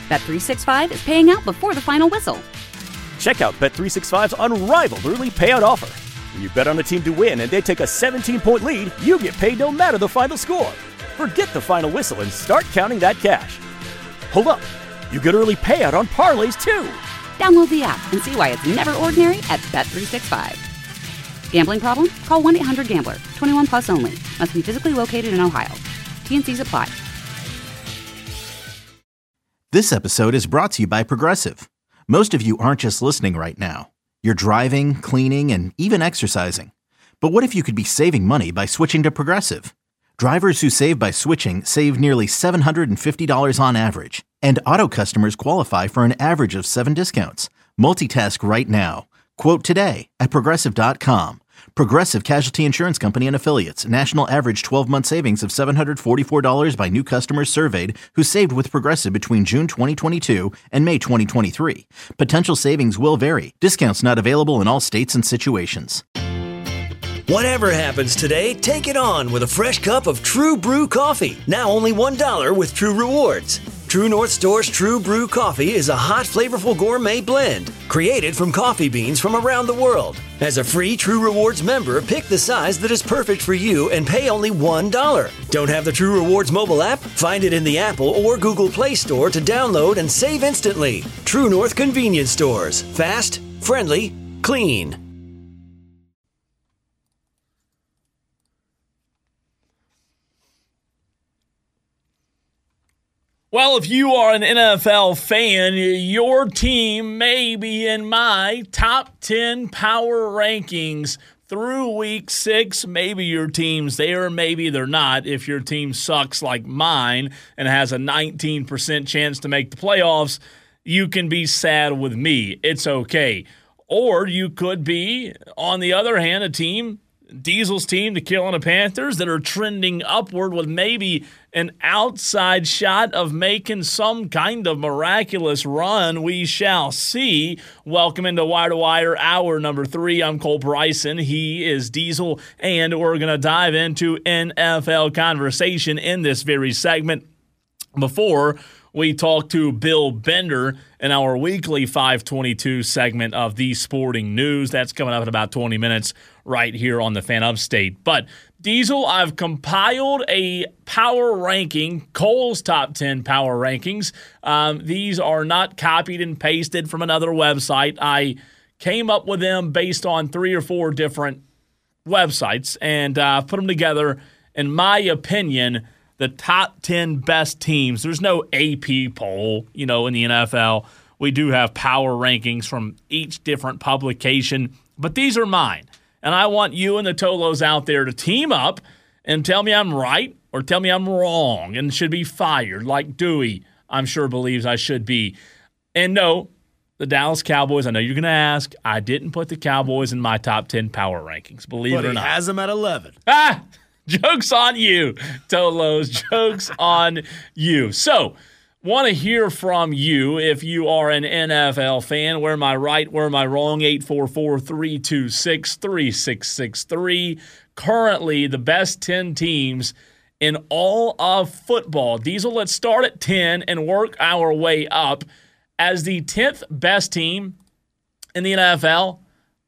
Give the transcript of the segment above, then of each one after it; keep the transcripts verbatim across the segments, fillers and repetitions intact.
Bet three sixty-five is paying out before the final whistle. Check out Bet three sixty-five's unrivaled early payout offer. When you bet on a team to win and they take a seventeen-point lead, you get paid no matter the final score. Forget the final whistle and start counting that cash. Hold up. You get early payout on parlays, too. Download the app and see why it's never ordinary at Bet three sixty-five. Gambling problem? Call one eight hundred gambler. twenty-one plus only. Must be physically located in Ohio. T N Cs apply. This episode is brought to you by Progressive. Most of you aren't just listening right now. You're driving, cleaning, and even exercising. But what if you could be saving money by switching to Progressive? Drivers who save by switching save nearly seven hundred fifty dollars on average. And auto customers qualify for an average of seven discounts. Multitask right now. Quote today at Progressive dot com. Progressive Casualty Insurance Company and Affiliates. National average twelve-month savings of seven hundred forty-four dollars by new customers surveyed who saved with Progressive between June twenty twenty-two and May twenty twenty-three. Potential savings will vary. Discounts not available in all states and situations. Whatever happens today, take it on with a fresh cup of True Brew coffee. Now only one dollar with True Rewards. True North Store's True Brew coffee is a hot, flavorful gourmet blend created from coffee beans from around the world. As a free True Rewards member, pick the size that is perfect for you and pay only one dollar. Don't have the True Rewards mobile app? Find it in the Apple or Google Play Store to download and save instantly. True North Convenience Stores. Fast, friendly, clean. Well, if you are an N F L fan, your team may be in my top ten power rankings through week six. Maybe your team's there, maybe they're not. If your team sucks like mine and has a nineteen percent chance to make the playoffs, you can be sad with me. It's okay. Or you could be, on the other hand, a team, Diesel's team, the Carolina Panthers, that are trending upward with maybe an outside shot of making some kind of miraculous run. We shall see. Welcome into Wire to Wire, hour number three. I'm Cole Bryson. He is Diesel, and we're going to dive into N F L conversation in this very segment. Before we talk to Bill Bender in our weekly five twenty-two segment of The Sporting News. That's coming up in about twenty minutes right here on the Fan Upstate. But, Diesel, I've compiled a power ranking, Cole's top ten power rankings. Um, these are not copied and pasted from another website. I came up with them based on three or four different websites and uh, put them together. In my opinion, the top ten best teams. There's no A P poll, you know, in the N F L. We do have power rankings from each different publication, but these are mine. And I want you and the Tolos out there to team up and tell me I'm right or tell me I'm wrong and should be fired like Dewey, I'm sure, believes I should be. And no, the Dallas Cowboys, I know you're going to ask, I didn't put the Cowboys in my top ten power rankings, believe but it or not. But he has them at eleven. Ah! Joke's on you, Tolos. Joke's on you. So, want to hear from you if you are an N F L fan. Where am I right? Where am I wrong? eight four four, three two six, three six six three. Currently, the best ten teams in all of football. Diesel, let's start at ten and work our way up. As the tenth best team in the N F L,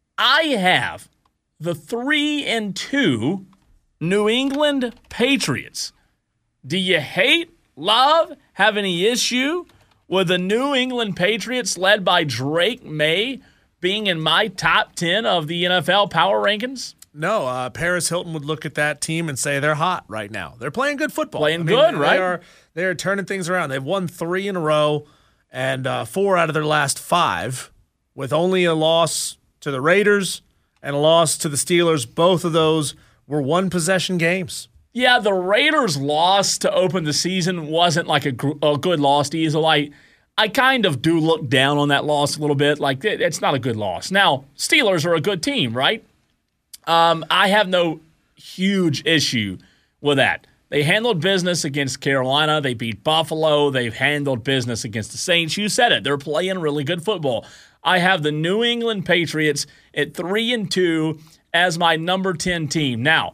I have the three and two New England Patriots. Do you hate, love, have any issue with the New England Patriots led by Drake May being in my top ten of the N F L power rankings? No, uh, Paris Hilton would look at that team and say they're hot right now. They're playing good football. Playing I mean, good, they right? Are, they are turning things around. They've won three in a row and uh, four out of their last five with only a loss to the Raiders and a loss to the Steelers. Both of those were one-possession games. Yeah, the Raiders' loss to open the season wasn't like a, gr- a good loss, Diesel. I, I kind of do look down on that loss a little bit. Like, it, it's not a good loss. Now, Steelers are a good team, right? Um, I have no huge issue with that. They handled business against Carolina. They beat Buffalo. They've handled business against the Saints. You said it. They're playing really good football. I have the New England Patriots at three and two as my number ten team. Now,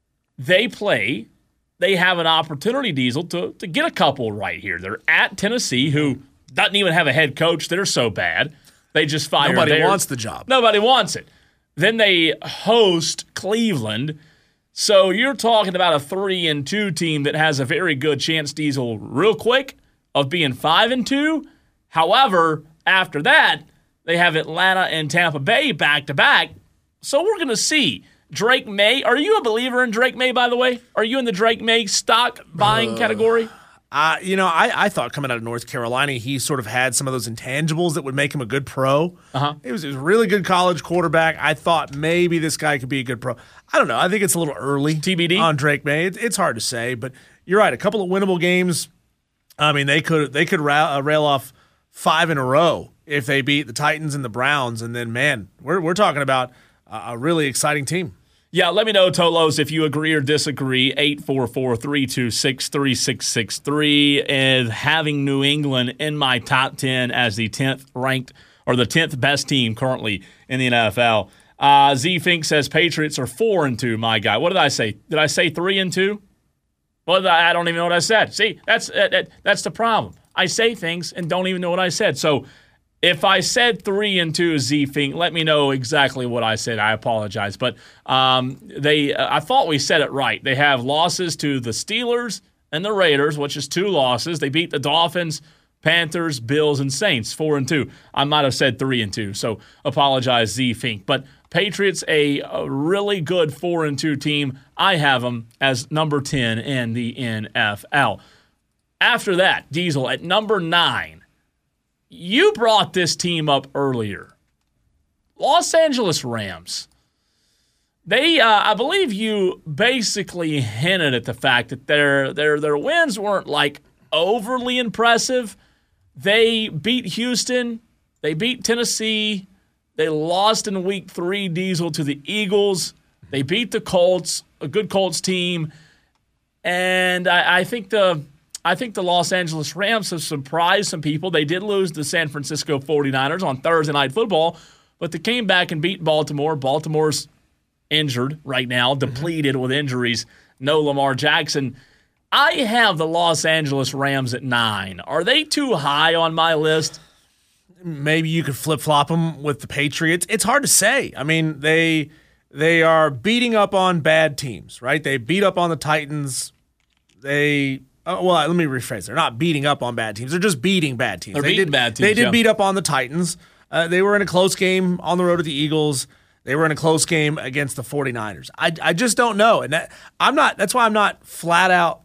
they play, they have an opportunity, Diesel, to, to get a couple right here. They're at Tennessee, who doesn't even have a head coach. They're so bad. They just fired Nobody theirs. wants the job. Nobody wants it. Then they host Cleveland. So you're talking about a three and two team that has a very good chance, Diesel, real quick, of being five and two. However, after that, they have Atlanta and Tampa Bay back to back. So we're going to see. Drake May. Are you a believer in Drake May, by the way? Are you in the Drake May stock buying uh, category? Uh, you know, I, I thought coming out of North Carolina, he sort of had some of those intangibles that would make him a good pro. Uh-huh. He was, he was a really good college quarterback. I thought maybe this guy could be a good pro. I don't know. I think it's a little early. T B D? On Drake May. It, it's hard to say, but you're right. A couple of winnable games. I mean, they could they could rail, uh, rail off five in a row if they beat the Titans and the Browns. And then, man, we're we're talking about a really exciting team. Yeah, let me know, Tolos, if you agree or disagree. eight four four, three two six, three six six three. And having New England in my top ten as the tenth ranked or the tenth best team currently in the N F L. Uh, Z Fink says Patriots are four and two, my guy. What did I say? Did I say three and two? Well, I don't even know what I said. See, that's that, that's the problem. I say things and don't even know what I said. So if I said three and two, Z Fink, let me know exactly what I said. I apologize, but um, they uh, I thought we said it right. They have losses to the Steelers and the Raiders, which is two losses. They beat the Dolphins, Panthers, Bills, and Saints, four and two. I might have said three and two, so apologize, Z Fink. But Patriots, a, a really good four and two team. I have them as number ten in the N F L. After that, Diesel at number nine. You brought this team up earlier. Los Angeles Rams. They, uh, I believe you basically hinted at the fact that their their their wins weren't like overly impressive. They beat Houston. They beat Tennessee. They lost in week three, Diesel, to the Eagles. They beat the Colts, a good Colts team. And I, I think the I think the Los Angeles Rams have surprised some people. They did lose the San Francisco forty-niners on Thursday Night Football, but they came back and beat Baltimore. Baltimore's injured right now, depleted with injuries. No Lamar Jackson. I have the Los Angeles Rams at nine. Are they too high on my list? Maybe you could flip-flop them with the Patriots. It's hard to say. I mean, they they are beating up on bad teams, right? They beat up on the Titans. They uh, well, let me rephrase. They're not beating up on bad teams. They're just beating bad teams. They're they beating did, bad teams. They did yeah. beat up on the Titans. Uh, they were in a close game on the road to the Eagles. They were in a close game against the forty-niners. I, I just don't know. And that, I'm not. That's why I'm not flat out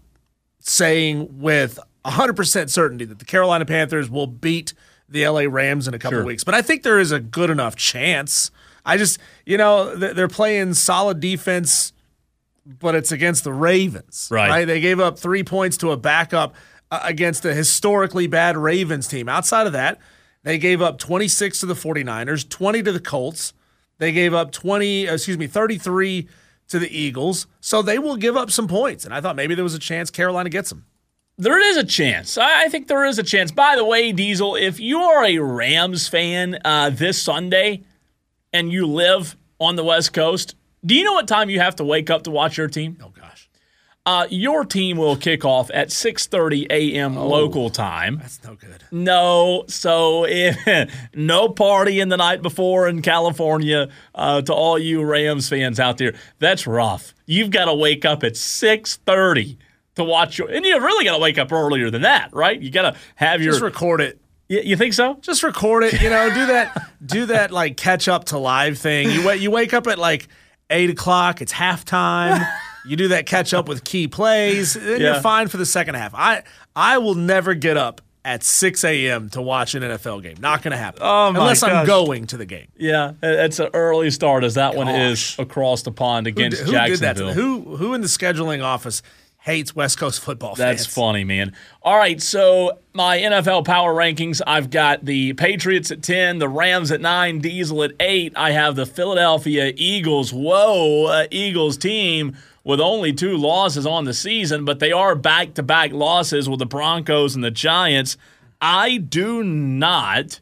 saying with one hundred percent certainty that the Carolina Panthers will beat the L A Rams in a couple sure. of weeks. But I think there is a good enough chance. I just, you know, they're playing solid defense, but it's against the Ravens. Right. right? They gave up three points to a backup uh, against a historically bad Ravens team. Outside of that, they gave up twenty-six to the forty-niners, twenty to the Colts. They gave up twenty, excuse me, thirty-three to the Eagles. So they will give up some points. And I thought maybe there was a chance Carolina gets them. There is a chance. I think there is a chance. By the way, Diesel, if you are a Rams fan uh, this Sunday and you live on the West Coast, do you know what time you have to wake up to watch your team? Oh, gosh. Uh, your team will kick off at six thirty a.m. Oh, local time. That's no good. No. So if, no partying the night before in California uh, to all you Rams fans out there. That's rough. You've got to wake up at six thirty to watch your – and you really got to wake up earlier than that, right? You got to have your – Just record it. You, you think so? Just record it. You know, do that do that like catch up to live thing. You wait, you wake up at like eight o'clock. It's halftime. You do that catch up with key plays. Then Yeah. you're fine for the second half. I I will never get up at six a.m. to watch an N F L game. Not going to happen. Oh, my Unless I'm gosh. going to the game. Yeah, it's an early start as that one Gosh. is across the pond Who, against did- who did that? To Jacksonville. them? Who who in the scheduling office hates West Coast football fans? That's funny, man. All right, so my N F L power rankings, I've got the Patriots at ten, the Rams at nine, Diesel at eight. I have the Philadelphia Eagles. Whoa, uh, Eagles team with only two losses on the season, but they are back-to-back losses with the Broncos and the Giants. I do not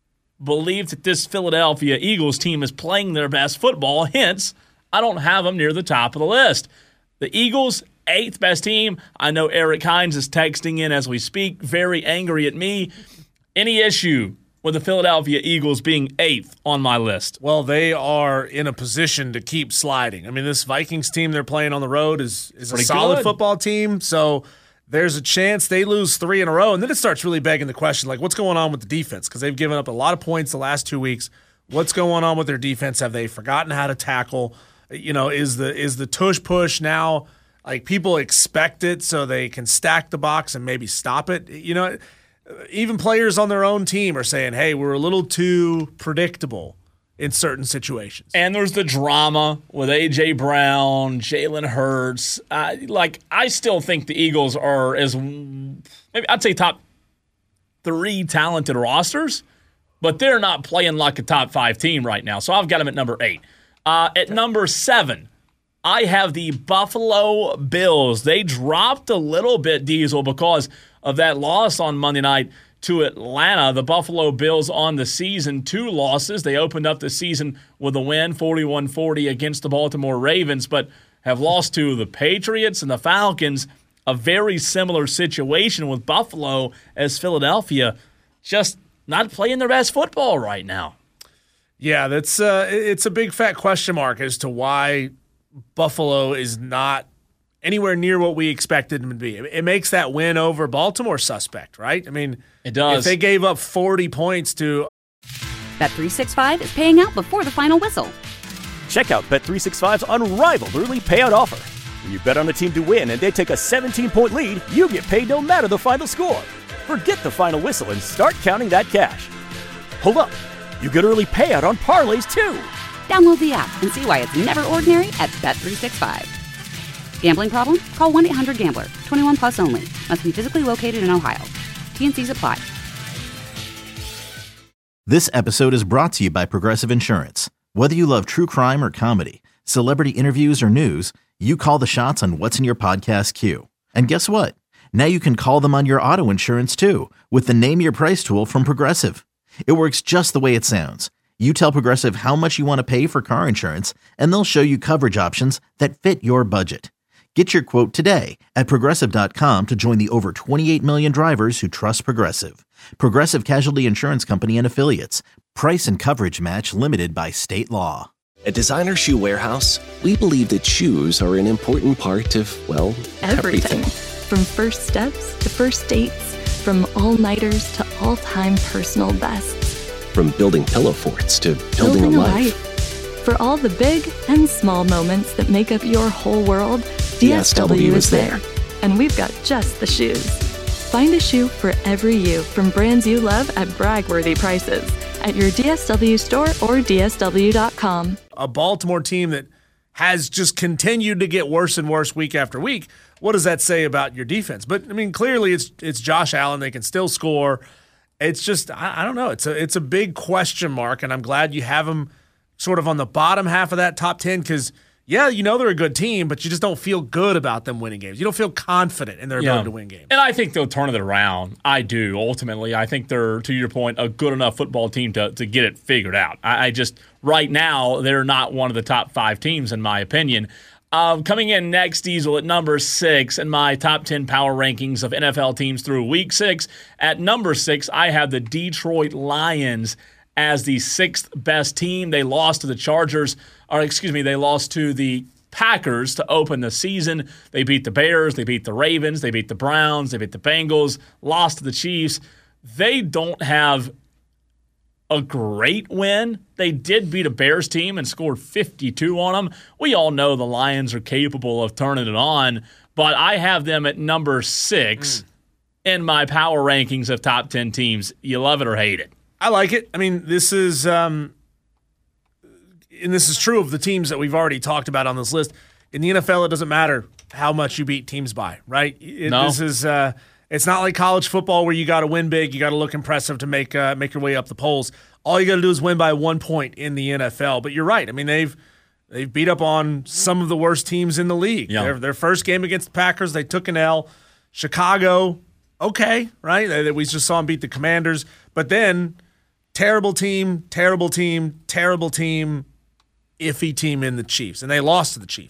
believe that this Philadelphia Eagles team is playing their best football. Hence, I don't have them near the top of the list. The Eagles, eighth best team. I know Eric Hines is texting in as we speak, very angry at me. Any issue with the Philadelphia Eagles being eighth on my list? Well, they are in a position to keep sliding. I mean, this Vikings team they're playing on the road is, is a Pretty solid good. football team, so there's a chance they lose three in a row, and then it starts really begging the question, like, what's going on with the defense? Because they've given up a lot of points the last two weeks. What's going on with their defense? Have they forgotten how to tackle? You know, is the is the tush push now, like, people expect it so they can stack the box and maybe stop it? You know, even players on their own team are saying, hey, we're a little too predictable in certain situations. And there's the drama with A J. Brown, Jalen Hurts. Uh, like, I still think the Eagles are, as maybe I'd say top three talented rosters, but they're not playing like a top five team right now. So I've got them at number eight. Uh, at number seven, I have the Buffalo Bills. They dropped a little bit, Diesel, because of that loss on Monday night to Atlanta. The Buffalo Bills on the season, two losses. They opened up the season with a win, forty-one forty against the Baltimore Ravens, but have lost to the Patriots and the Falcons. A very similar situation with Buffalo as Philadelphia, just not playing their best football right now. Yeah, that's uh, it's a big fat question mark as to why Buffalo is not anywhere near what we expected them to be. It makes that win over Baltimore suspect, right? I mean, it does. If they gave up forty points to Bet three sixty-five is paying out before the final whistle. Check out Bet three sixty-five's unrivaled early payout offer. When you bet on a team to win and they take a seventeen-point lead, you get paid no matter the final score. Forget the final whistle and start counting that cash. Hold up. You get early payout on parlays, too. Download the app and see why it's never ordinary at Bet three sixty-five. Gambling problem? Call one eight hundred gambler. twenty-one plus only. Must be physically located in Ohio. T N Cs apply. This episode is brought to you by Progressive Insurance. Whether you love true crime or comedy, celebrity interviews or news, you call the shots on what's in your podcast queue. And guess what? Now you can call them on your auto insurance, too, with the Name Your Price tool from Progressive. It works just the way it sounds. You tell Progressive how much you want to pay for car insurance, and they'll show you coverage options that fit your budget. Get your quote today at Progressive dot com to join the over twenty-eight million drivers who trust Progressive. Progressive Casualty Insurance Company and Affiliates. Price and coverage match limited by state law. At Designer Shoe Warehouse, we believe that shoes are an important part of, well, everything. everything. From first steps to first dates, from all-nighters to all-time personal bests. From building pillow forts to building, Building a a life. life. For all the big and small moments that make up your whole world, D S W is there. And we've got just the shoes. Find a shoe for every you from brands you love at brag-worthy prices at your D S W store or D S W dot com. a Baltimore team that has just continued to get worse and worse week after week, what does that say about your defense? But, I mean, clearly it's it's Josh Allen. They can still score. It's just, I, I don't know. It's a, it's a big question mark, and I'm glad you have them sort of on the bottom half of that top ten because, yeah, you know they're a good team, but you just don't feel good about them winning games. You don't feel confident in their ability Yeah. to win games. And I think they'll turn it around. I do, ultimately. I think they're, to your point, a good enough football team to, to get it figured out. I, I just, right now, they're not one of the top five teams, in my opinion. Um, coming in next, Diesel, at number six in my top ten power rankings of N F L teams through week six. At number six, I have the Detroit Lions as the sixth best team. They lost to the Chargers, or excuse me, they lost to the Packers to open the season. They beat the Bears, they beat the Ravens, they beat the Browns, they beat the Bengals, lost to the Chiefs. They don't have a great win. They did beat a Bears team and scored fifty-two on them. We all know the Lions are capable of turning it on, but I have them at number six mm. in my power rankings of top ten teams. You love it or hate it. I like it. I mean, this is, um, and this is true of the teams that we've already talked about on this list. In the N F L, it doesn't matter how much you beat teams by, right? It, No. This is, uh, it's not like college football where you got to win big, you got to look impressive to make uh, make your way up the polls. All you got to do is win by one point in the N F L. But you're right. I mean, they've they've beat up on some of the worst teams in the league. Yeah. Their, their first game against the Packers, they took an L. Chicago, okay, right? They, we just saw them beat the Commanders. But then, terrible team, terrible team, terrible team, iffy team in the Chiefs. And they lost to the Chiefs.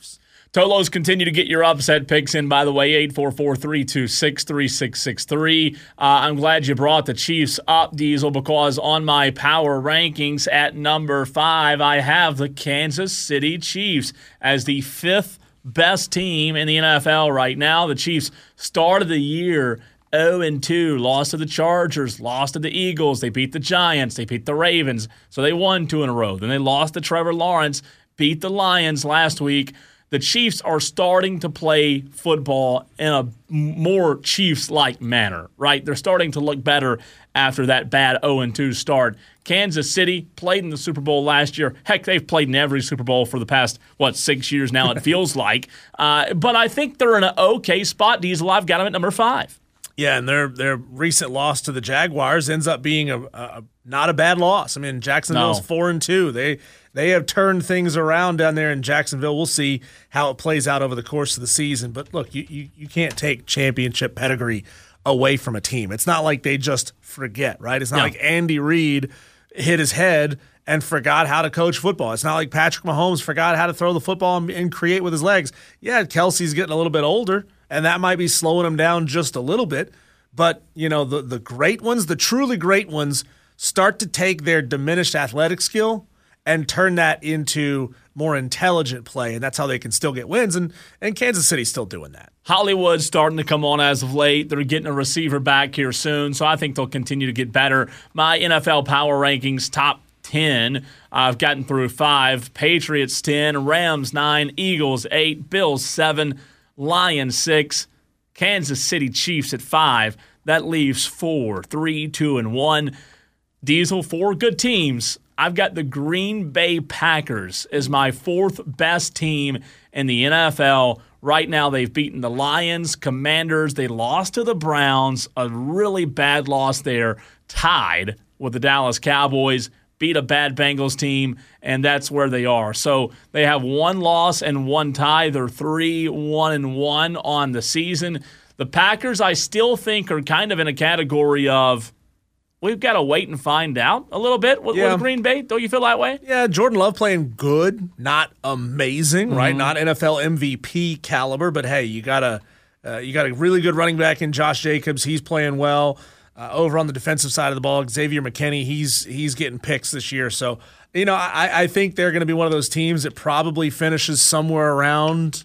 Tolos, continue to get your upset picks in, by the way, eight four four, three two six, three six six three. Uh, I'm glad you brought the Chiefs up, Diesel, because on my power rankings at number five, I have the Kansas City Chiefs as the fifth best team in the N F L right now. The Chiefs started the year oh and two, lost to the Chargers, lost to the Eagles. They beat the Giants. They beat the Ravens. So they won two in a row. Then they lost to Trevor Lawrence, beat the Lions last week. The Chiefs are starting to play football in a more Chiefs-like manner, right? They're starting to look better after that bad oh and two start. Kansas City played in the Super Bowl last year. Heck, they've played in every Super Bowl for the past, what, six years now, it feels like. Uh, but I think they're in an okay spot, Diesel. I've got them at number five. Yeah, and their their recent loss to the Jaguars ends up being a, a not a bad loss. I mean, Jacksonville's No. four and two. They they have turned things around down there in Jacksonville. We'll see how it plays out over the course of the season. But look, you you, you can't take championship pedigree away from a team. It's not like they just forget, right? It's not No. like Andy Reid hit his head and forgot how to coach football. It's not like Patrick Mahomes forgot how to throw the football and, and create with his legs. Yeah, Kelsey's getting a little bit older, and that might be slowing him down just a little bit. But, you know, the, the great ones, the truly great ones, start to take their diminished athletic skill and turn that into more intelligent play, and that's how they can still get wins, and, and Kansas City's still doing that. Hollywood's starting to come on as of late. They're getting a receiver back here soon, so I think they'll continue to get better. My N F L power rankings, top ten, I've gotten through five. Patriots ten, Rams nine, Eagles eight, Bills seven, Lions six, Kansas City Chiefs at five. That leaves four, three, two, and one. Diesel, four good teams. I've got the Green Bay Packers as my fourth best team in the N F L. Right now, they've beaten the Lions, Commanders. They lost to the Browns, a really bad loss there, tied with the Dallas Cowboys, beat a bad Bengals team, and that's where they are. So they have one loss and one tie. They're three, one, and one on the season. The Packers, I still think, are kind of in a category of we've got to wait and find out a little bit with, Yeah. with Green Bay. Don't you feel that way? Yeah, Jordan Love playing good, not amazing, right? Mm-hmm. Not N F L M V P caliber, but hey, you got a uh, you got a really good running back in Josh Jacobs. He's playing well. Uh, over on the defensive side of the ball, Xavier McKinney, he's he's getting picks this year. So, you know, I, I think they're going to be one of those teams that probably finishes somewhere around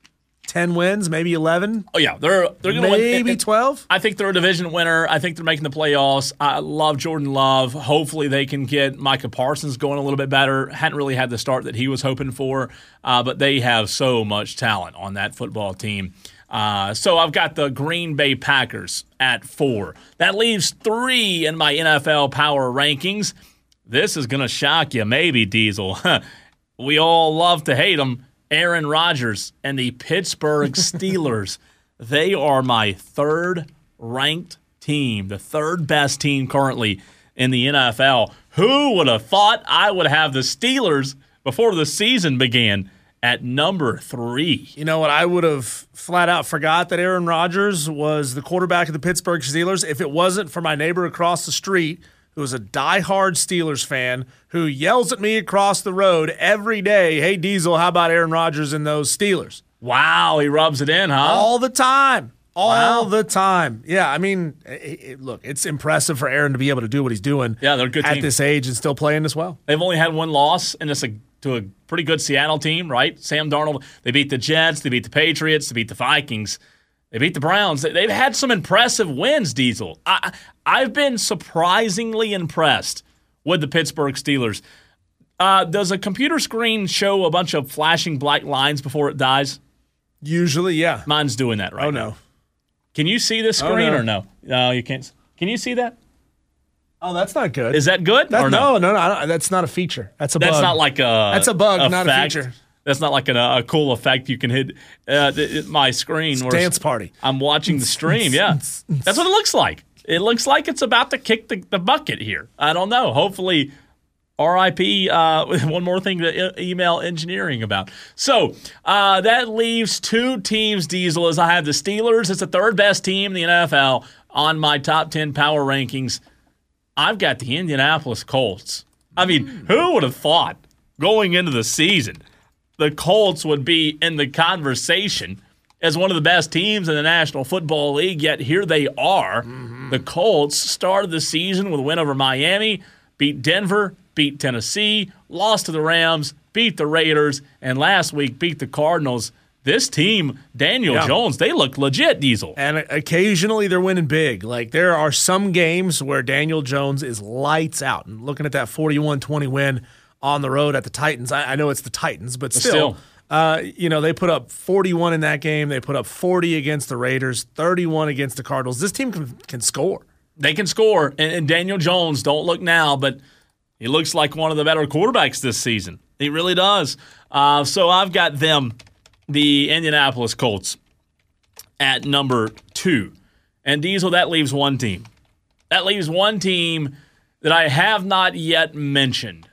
ten wins, maybe eleven. Oh yeah, they're they're going to maybe win. twelve. I think they're a division winner. I think they're making the playoffs. I love Jordan Love. Hopefully they can get Micah Parsons going a little bit better. Hadn't really had the start that he was hoping for, uh, but they have so much talent on that football team. Uh, so I've got the Green Bay Packers at four. That leaves three in my N F L power rankings. This is going to shock you, maybe, Diesel. We all love to hate them. Aaron Rodgers and the Pittsburgh Steelers. They are my third-ranked team, the third-best team currently in the N F L. Who would have thought I would have the Steelers before the season began at number three? You know what? I would have flat out forgot that Aaron Rodgers was the quarterback of the Pittsburgh Steelers if it wasn't for my neighbor across the street, who is a diehard Steelers fan, who yells at me across the road every day, "Hey, Diesel, how about Aaron Rodgers and those Steelers?" Wow, he rubs it in, huh? All the time. All Wow. the time. Yeah, I mean, it, it, look, it's impressive for Aaron to be able to do what he's doing Yeah, they're a good at team. this age and still playing this well. They've only had one loss, and it's a, to a pretty good Seattle team, right? Sam Darnold, they beat the Jets, they beat the Patriots, they beat the Vikings, they beat the Browns. They- They've had some impressive wins, Diesel. I, I've been surprisingly impressed with the Pittsburgh Steelers. Uh, does a computer screen show a bunch of flashing black lines before it dies? Usually, yeah. Mine's doing that right Oh, now. no. Can you see this Oh, screen no. or no? No, you can't. Can you see that? Oh, that's not good. Is that good that, or no? no, no, no, I don't- that's not a feature. That's a That's bug. not like a. That's a bug, not a effect. feature. That's not like a, a cool effect you can hit uh, th- th- my screen. where Dance party. I'm watching the stream. Yeah, that's what it looks like. It looks like it's about to kick the, the bucket here. I don't know. Hopefully, R I P. Uh, one more thing to e- email engineering about. So uh, that leaves two teams. Diesel, as I have the Steelers. It's the third best team in the N F L on my top ten power rankings. I've got the Indianapolis Colts. I mean, who would have thought going into the season the Colts would be in the conversation as one of the best teams in the National Football League, yet here they are. Mm-hmm. The Colts started the season with a win over Miami, beat Denver, beat Tennessee, lost to the Rams, beat the Raiders, and last week beat the Cardinals. This team, Daniel yeah. Jones, they look legit, Diesel. And occasionally they're winning big. Like, there are some games where Daniel Jones is lights out. And looking at that forty-one twenty win on the road at the Titans, I, I know it's the Titans, but, but still, still. Uh, you know, they put up forty-one in that game. They put up forty against the Raiders, thirty-one against the Cardinals. This team can, can score. They can score. And, and Daniel Jones, don't look now, but he looks like one of the better quarterbacks this season. He really does. Uh, so I've got them, the Indianapolis Colts, at number two. And Diesel, that leaves one team. That leaves one team that I have not yet mentioned.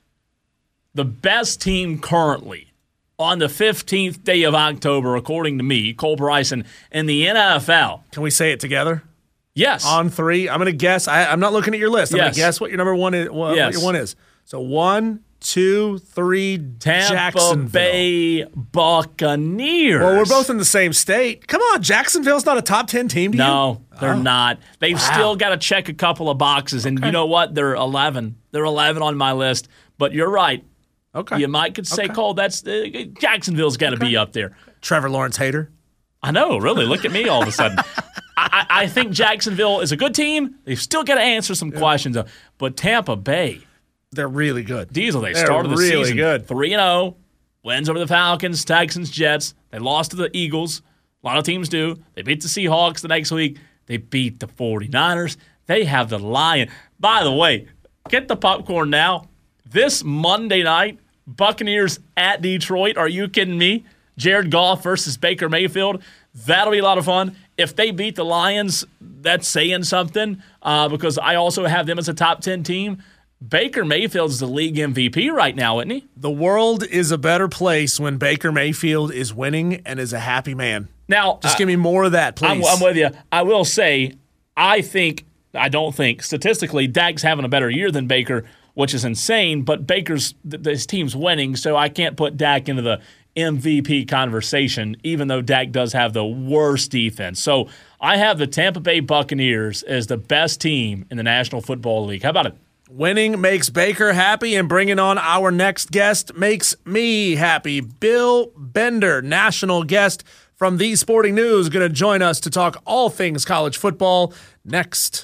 The best team currently on the fifteenth day of October, according to me, Cole Bryson, in the N F L. Can we say it together? Yes. On three. I'm going to guess. I, I'm not looking at your list. I'm yes. going to guess what your number one is. What, yes. what your one is. So one, two, three, Tampa Jacksonville. Bay Buccaneers. Well, we're both in the same state. Come on, Jacksonville's not a top ten team to no, you? they're oh. not. They've wow. still got to check a couple of boxes. And okay. you know what? They're eleven. They're eleven on my list. But you're right. Okay. You might could say, okay. Cole, that's uh, Jacksonville's got to okay. be up there. Trevor Lawrence hater. I know, really. Look at me all of a sudden. I, I think Jacksonville is a good team. They've still got to answer some yeah. questions. But Tampa Bay, they're really good. Diesel, they they're started the really season good. three and oh, wins over the Falcons, Texans, Jets. They lost to the Eagles. A lot of teams do. They beat the Seahawks the next week. They beat the forty-niners. They have the Lion. By the way, get the popcorn now. This Monday night, Buccaneers at Detroit. Are you kidding me? Jared Goff versus Baker Mayfield. That'll be a lot of fun. If they beat the Lions, that's saying something uh, because I also have them as a top ten team. Baker Mayfield's the league M V P right now, isn't he? The world is a better place when Baker Mayfield is winning and is a happy man. Now, just uh, give me more of that, please. I'm, I'm with you. I will say, I think, I don't think, statistically, Dak's having a better year than Baker, which is insane, but Baker's, his team's winning, so I can't put Dak into the M V P conversation, even though Dak does have the worst defense. So I have the Tampa Bay Buccaneers as the best team in the National Football League. How about it? Winning makes Baker happy, and bringing on our next guest makes me happy. Bill Bender, national guest from The Sporting News, going to join us to talk all things college football next.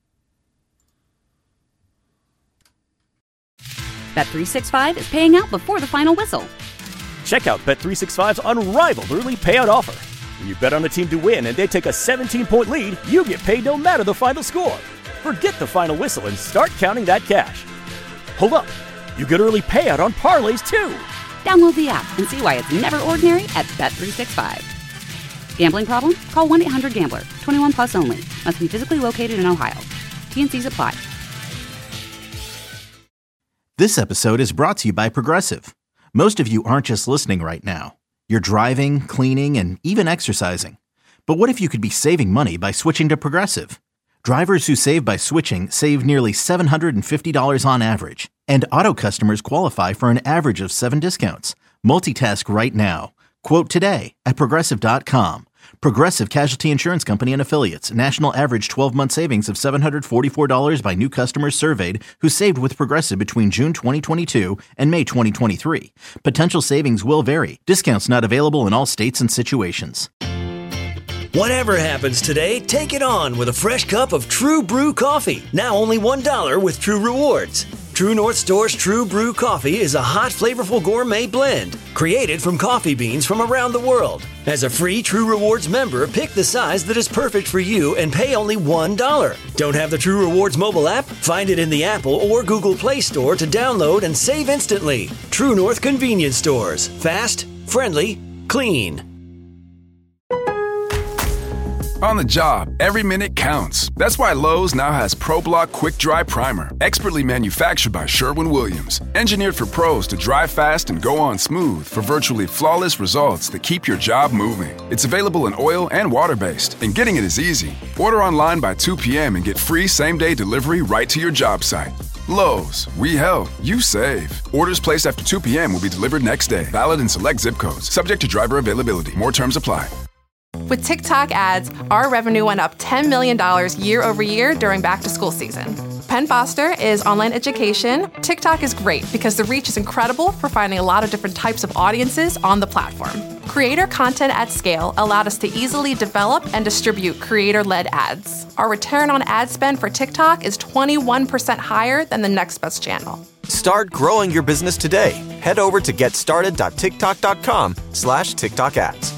Bet three sixty-five is paying out before the final whistle. Check out Bet three sixty-five's unrivaled early payout offer. When you bet on a team to win and they take a seventeen-point lead, you get paid no matter the final score. Forget the final whistle and start counting that cash. Hold up. You get early payout on parlays, too. Download the app and see why it's never ordinary at Bet three sixty-five. Gambling problem? Call one eight hundred gambler. twenty-one plus only. Must be physically located in Ohio. T N Cs apply. This episode is brought to you by Progressive. Most of you aren't just listening right now. You're driving, cleaning, and even exercising. But what if you could be saving money by switching to Progressive? Drivers who save by switching save nearly seven hundred fifty dollars on average. And auto customers qualify for an average of seven discounts. Multitask right now. Quote today at Progressive dot com. Progressive Casualty Insurance Company and Affiliates. National average twelve-month savings of seven hundred forty-four dollars by new customers surveyed who saved with Progressive between June twenty twenty-two and May twenty twenty-three. Potential savings will vary. Discounts not available in all states and situations. Whatever happens today, take it on with a fresh cup of True Brew coffee. Now only one dollar with True Rewards. True North Store's True Brew coffee is a hot, flavorful gourmet blend created from coffee beans from around the world. As a free True Rewards member, pick the size that is perfect for you and pay only one dollar. Don't have the True Rewards mobile app? Find it in the Apple or Google Play Store to download and save instantly. True North Convenience Stores. Fast, friendly, clean. On the job, every minute counts. That's why Lowe's now has ProBlock Quick Dry Primer, expertly manufactured by Sherwin-Williams. Engineered for pros to dry fast and go on smooth for virtually flawless results that keep your job moving. It's available in oil and water-based, and getting it is easy. Order online by two p.m. and get free same-day delivery right to your job site. Lowe's, we help, you save. Orders placed after two p.m. will be delivered next day. Valid in select zip codes. Subject to driver availability. More terms apply. With TikTok ads, our revenue went up ten million dollars year over year during back-to-school season. Penn Foster is online education. TikTok is great because the reach is incredible for finding a lot of different types of audiences on the platform. Creator content at scale allowed us to easily develop and distribute creator-led ads. Our return on ad spend for TikTok is twenty-one percent higher than the next best channel. Start growing your business today. Head over to getstarted.tiktok.com slash TikTok ads.